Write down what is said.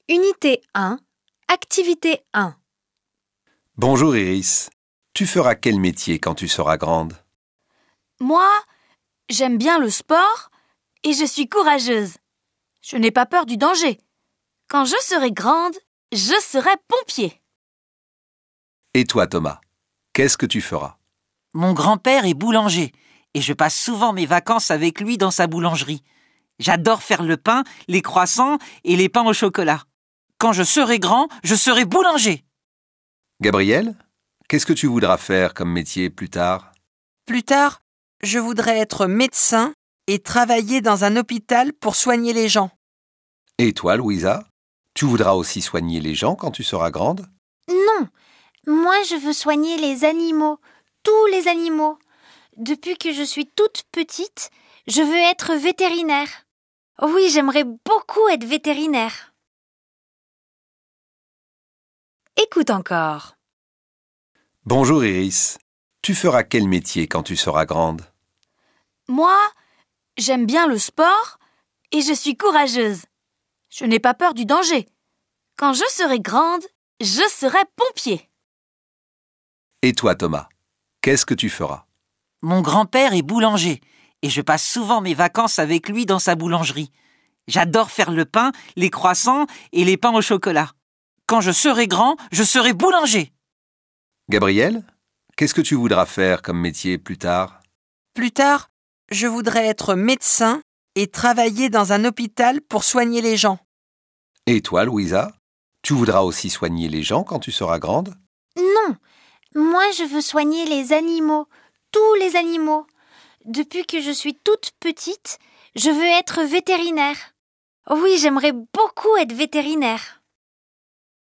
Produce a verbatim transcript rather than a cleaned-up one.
Unité un, Activité un. Bonjour Iris. Tu feras quel métier quand tu seras grande? Moi, j'aime bien le sport et je suis courageuse. Je n'ai pas peur du danger. Quand je serai grande, je serai pompier. Et toi Thomas, qu'est-ce que tu feras? Mon grand-père est boulanger et je passe souvent mes vacances avec lui dans sa boulangerie. J'adore faire le pain, les croissants et les pains au chocolat. Quand je serai grand, je serai boulanger. Gabriel, qu'est-ce que tu voudras faire comme métier plus tard? Plus tard, je voudrais être médecin et travailler dans un hôpital pour soigner les gens. Et toi Louisa, tu voudras aussi soigner les gens quand tu seras grande? Non, moi je veux soigner les animaux, tous les animaux. Depuis que je suis toute petite, je veux être vétérinaire. Oui, j'aimerais beaucoup être vétérinaire. Écoute encore. Bonjour Iris. Tu feras quel métier quand tu seras grande? Moi, j'aime bien le sport et je suis courageuse. Je n'ai pas peur du danger. Quand je serai grande, je serai pompier. Et toi Thomas, qu'est-ce que tu feras? Mon grand-père est boulanger et je passe souvent mes vacances avec lui dans sa boulangerie. J'adore faire le pain, les croissants et les pains au chocolat. Quand je serai grand, je serai boulanger. Gabriel, qu'est-ce que tu voudras faire comme métier plus tard? Plus tard, je voudrais être médecin et travailler dans un hôpital pour soigner les gens. Et toi Louisa, tu voudras aussi soigner les gens quand tu seras grande? Non, moi je veux soigner les animaux, tous les animaux. Depuis que je suis toute petite, je veux être vétérinaire. Oui, j'aimerais beaucoup être vétérinaire.